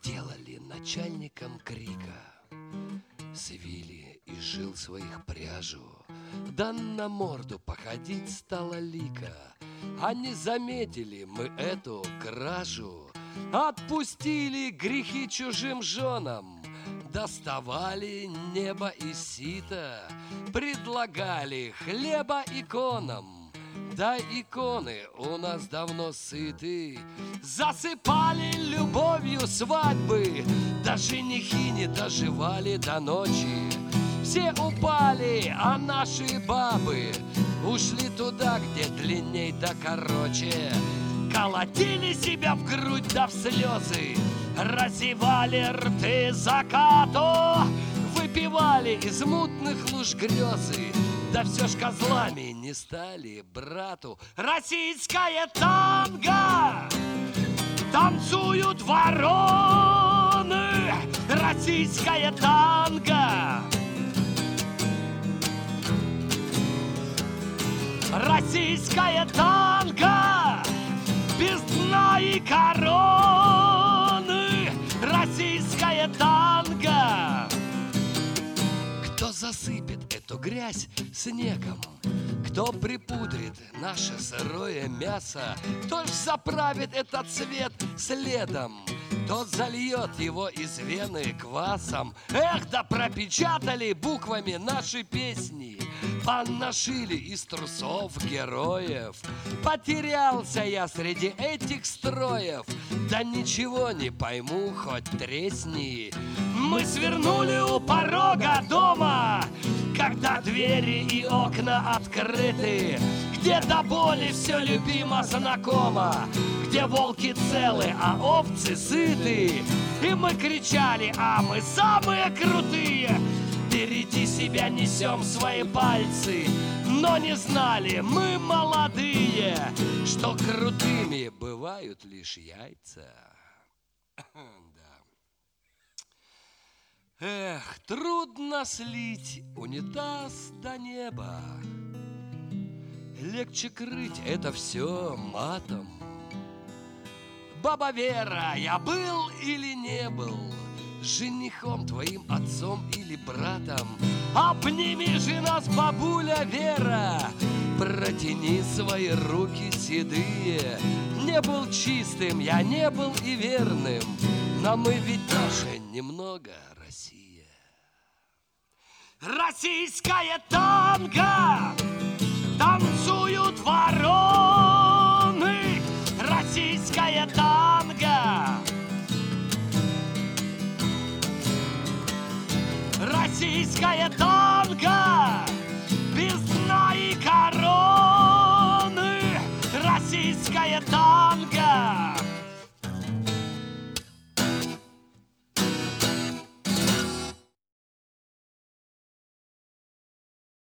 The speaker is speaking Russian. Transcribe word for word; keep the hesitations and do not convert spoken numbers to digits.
сделали начальником крика. Свили и жил своих пряжу, да на морду походить стала лика. Они заметили мы эту кражу, отпустили грехи чужим женам, доставали небо и сито, предлагали хлеба иконам. Да иконы у нас давно сыты, засыпали любовью свадьбы, да женихи не доживали до ночи. Все упали, а наши бабы ушли туда, где длинней да короче. Колотили себя в грудь да в слезы, разевали рты закату, выпивали из мутных луж грезы, да все ж козлами не стали брату. Российское танго танцуют вороны, российское танго, российское танго без дна и короны, российское танго. Кто засыпет эту грязь снегом, кто припудрит наше сырое мясо, кто ж заправит этот цвет следом, тот зальет его из вены квасом. Эх, да пропечатали буквами наши песни, понашили из трусов героев. Потерялся я среди этих строев, да ничего не пойму, хоть тресни. Мы свернули у порога дома, когда двери и окна открыты, где до боли все любимо знакомо, где волки целы, а овцы сыты. И мы кричали: а мы самые крутые, впереди себя несем свои пальцы. Но не знали мы, молодые, что крутыми бывают лишь яйца. Эх, трудно слить унитаз до неба, легче крыть это все матом. Баба Вера, я был или не был женихом твоим, отцом или братом? Обними же нас, бабуля Вера, протяни свои руки седые. Не был чистым, я не был и верным, но мы ведь тоже немного Россия. Российское танго танцуют вороны, российское танго, российское танго без дна и короны, российское танго.